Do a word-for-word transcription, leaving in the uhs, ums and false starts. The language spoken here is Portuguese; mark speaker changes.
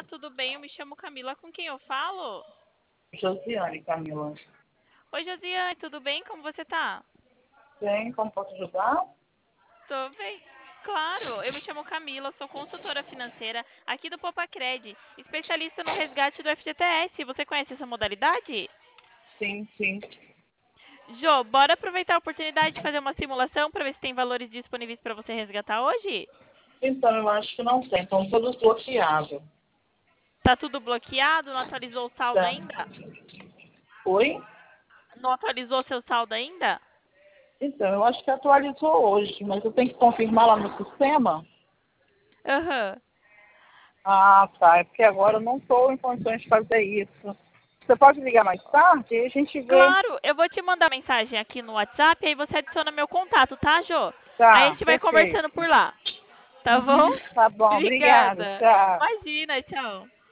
Speaker 1: tudo bem? Eu me chamo Camila. Com quem eu falo?
Speaker 2: Josiane, Camila.
Speaker 1: Oi, Josiane, tudo bem? Como você tá?
Speaker 2: Bem, como posso ajudar?
Speaker 1: Tô bem. Claro, eu me chamo Camila, sou consultora financeira aqui do Popacred, especialista no resgate do F G T S. Você conhece essa modalidade?
Speaker 2: Sim, sim.
Speaker 1: Jô, bora aproveitar a oportunidade de fazer uma simulação para ver se tem valores disponíveis para você resgatar hoje?
Speaker 2: Então, eu acho que não tem. Estão todos bloqueados.
Speaker 1: Tá tudo bloqueado? Não atualizou o saldo
Speaker 2: Tá.
Speaker 1: ainda?
Speaker 2: Oi?
Speaker 1: Não atualizou seu saldo ainda?
Speaker 2: Então, eu acho que atualizou hoje, mas eu tenho que confirmar lá no sistema.
Speaker 1: Aham.
Speaker 2: Ah, tá. É porque agora eu não estou em condições de fazer isso. Você pode ligar mais tarde e a gente vê.
Speaker 1: Claro, eu vou te mandar mensagem aqui no WhatsApp, aí você adiciona meu contato, tá, Jô? Aí a
Speaker 2: Tá,
Speaker 1: gente vai conversando
Speaker 2: perfeito.
Speaker 1: por lá, tá bom?
Speaker 2: Uhum, tá bom, obrigada.
Speaker 1: Obrigada.
Speaker 2: Tchau.
Speaker 1: Imagina, tchau.